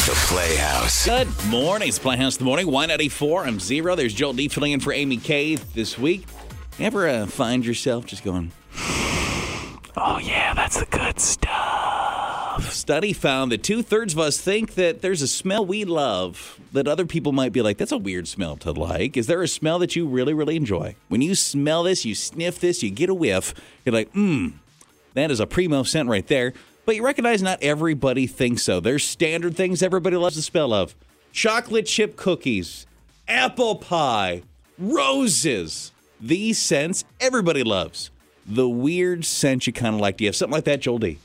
The Playhouse. Good morning. It's Playhouse in the Morning. 184. I'm Zero. There's Joel D filling in for Amy K this week. Ever find yourself just going, oh, yeah, that's the good stuff? Study found that 2/3 of us think that there's a smell we love that other people might be like, that's a weird smell to like. Is there a smell that you really, really enjoy? When you smell this, you sniff this, you get a whiff, you're like, that is a primo scent right there. But you recognize not everybody thinks so. There's standard things everybody loves the smell of. Chocolate chip cookies, apple pie, roses. These scents everybody loves. The weird scent you kind of like. Do you have something like that, Joel D?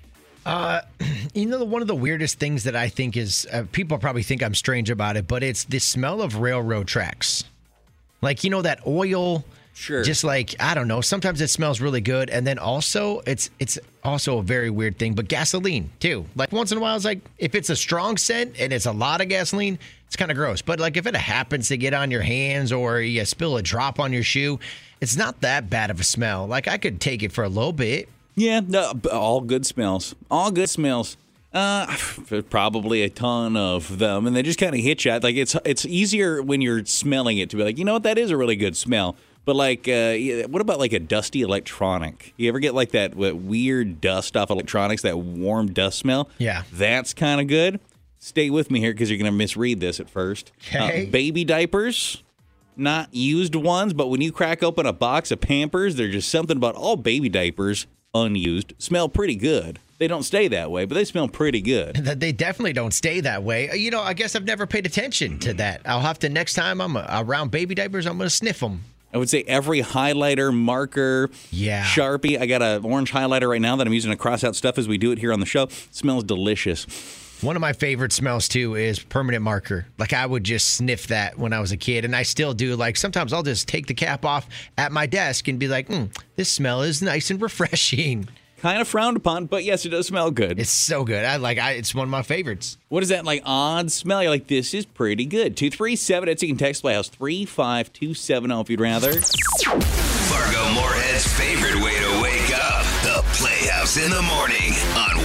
One of the weirdest things that I think is, people probably think I'm strange about it, but it's the smell of railroad tracks. Like, that oil. Sure. Just like, I don't know, sometimes it smells really good. And then also, it's also a very weird thing, but gasoline too. Like once in a while, it's like, if it's a strong scent and it's a lot of gasoline, it's kind of gross. But like if it happens to get on your hands or you spill a drop on your shoe, it's not that bad of a smell. Like I could take it for a little bit. Yeah, no, all good smells. All good smells. Probably a ton of them, and they just kind of hit you. Like it's easier when you're smelling it to be like, you know what, that is a really good smell. But like, what about like a dusty electronic? You ever get like that weird dust off electronics, that warm dust smell? Yeah. That's kind of good. Stay with me here because you're going to misread this at first. Okay. Baby diapers, not used ones, but when you crack open a box of Pampers, there's just something about all baby diapers, unused, smell pretty good. They don't stay that way, but they smell pretty good. They definitely don't stay that way. I guess I've never paid attention to that. I'll have to, next time I'm around baby diapers, I'm going to sniff them. I would say every highlighter, marker, Sharpie. I got an orange highlighter right now that I'm using to cross out stuff as we do it here on the show. It smells delicious. One of my favorite smells, too, is permanent marker. Like, I would just sniff that when I was a kid, and I still do. Like, sometimes I'll just take the cap off at my desk and be like, this smell is nice and refreshing. Kind of frowned upon, but yes, it does smell good. It's so good. It's one of my favorites. What is that, like, odd smell? You're like, this is pretty good. 237, you can text Playhouse 35270 if you'd rather. Fargo Moorhead's favorite way to wake up. The Playhouse in the Morning on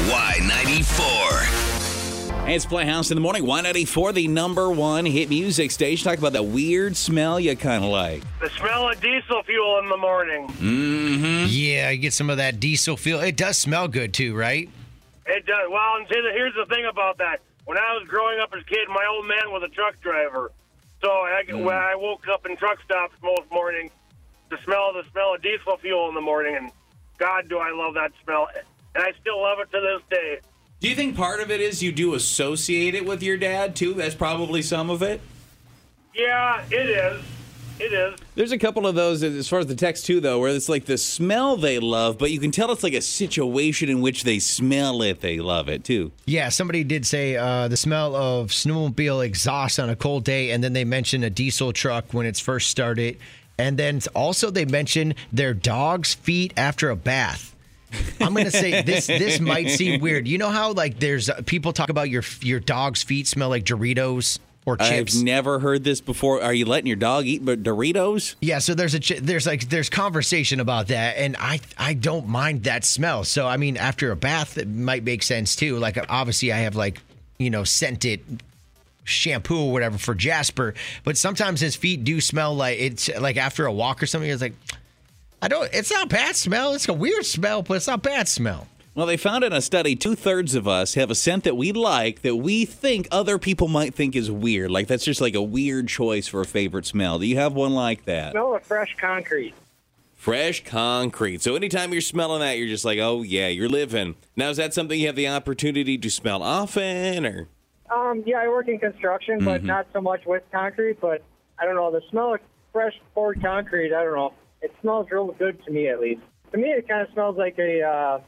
Y94. Hey, it's Playhouse in the Morning, Y94, the #1 hit music station. Talk about that weird smell you kind of like. The smell of diesel fuel in the morning. Mm-hmm. Yeah, you get some of that diesel fuel. It does smell good, too, right? It does. Well, and here's the thing about that. When I was growing up as a kid, my old man was a truck driver. So when I woke up in truck stops most mornings, the smell of diesel fuel in the morning, and God, do I love that smell. And I still love it to this day. Do you think part of it is you do associate it with your dad, too? That's probably some of it? Yeah, it is. It is. There's a couple of those, as far as the text, too, though, where it's like the smell they love, but you can tell it's like a situation in which they smell it, they love it, too. Yeah, somebody did say the smell of snowmobile exhaust on a cold day, and then they mentioned a diesel truck when it's first started. And then also they mentioned their dog's feet after a bath. I'm going to say this might seem weird. You know how like there's people talk about your dog's feet smell like Doritos or chips? I've never heard this before. Are you letting your dog eat Doritos? Yeah, so there's conversation about that, and I don't mind that smell. So I mean, after a bath, it might make sense too. Like obviously, I have scented shampoo or whatever for Jasper, but sometimes his feet do smell like it's like after a walk or something. It's like. It's not a bad smell. It's a weird smell, but it's not a bad smell. Well, they found in a study 2/3 of us have a scent that we like that we think other people might think is weird. Like that's just like a weird choice for a favorite smell. Do you have one like that? Smell of fresh concrete. Fresh concrete. So anytime you're smelling that, you're just like, oh, yeah, you're living. Now, is that something you have the opportunity to smell often? Or? Yeah, I work in construction, but not so much with concrete. But I don't know, the smell of fresh poured concrete, I don't know. It smells real good to me, at least. To me, it kind of smells like a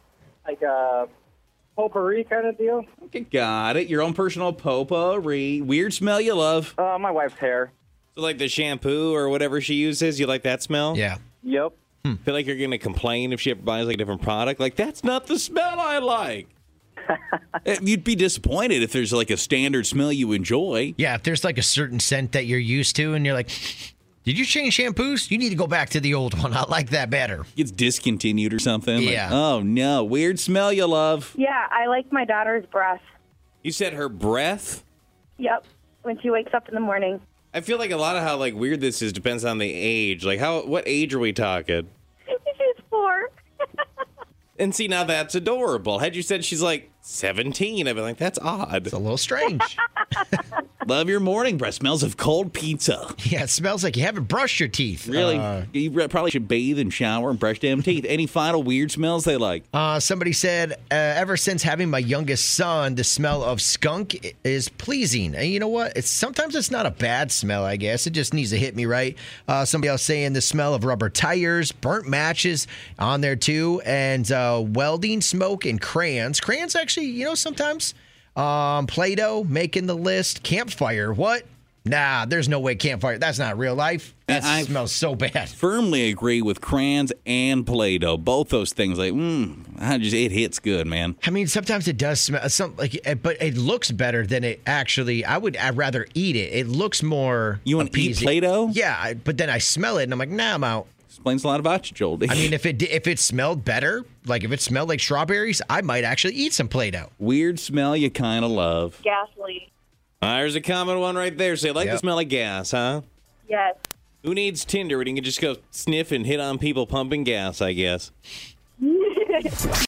potpourri kind of deal. Okay, got it. Your own personal potpourri. Weird smell you love. My wife's hair. So like the shampoo or whatever she uses, you like that smell? Yeah. Yep. Feel like you're going to complain if she ever buys like a different product? Like, that's not the smell I like. You'd be disappointed if there's like a standard smell you enjoy. Yeah, if there's like a certain scent that you're used to and you're like... Did you change shampoos? You need to go back to the old one. I like that better. It's discontinued or something. Yeah. Like, oh, no. Weird smell you love. Yeah, I like my daughter's breath. You said her breath? Yep, when she wakes up in the morning. I feel like a lot of how weird this is depends on the age. Like what age are we talking? She's 4. And see, now that's adorable. Had you said she's like 17, I'd be like, that's odd. It's a little strange. Love your morning breath. Smells of cold pizza. Yeah, it smells like you haven't brushed your teeth. Really? You probably should bathe and shower and brush damn teeth. Any final weird smells they like? Somebody said, ever since having my youngest son, the smell of skunk is pleasing. And you know what? Sometimes it's not a bad smell, I guess. It just needs to hit me right. Somebody else saying the smell of rubber tires, burnt matches on there too, and welding smoke and crayons. Crayons actually, sometimes. Play-Doh making the list. Campfire, what? Nah, there's no way campfire. That's not real life. That smells so bad. Firmly agree with crayons and Play-Doh. Both those things, it hits good, man. I mean, sometimes it does smell but it looks better than it actually. I'd rather eat it. It looks more. You want to eat Play-Doh? Yeah, but then I smell it and I'm like, nah, I'm out. Explains a lot about you, Joel. I mean, if it smelled better, like if it smelled like strawberries, I might actually eat some Play-Doh. Weird smell you kind of love. Gasoline. There's a common one right there. So you like the smell of gas, huh? Yes. Who needs Tinder when you can just go sniff and hit on people pumping gas, I guess?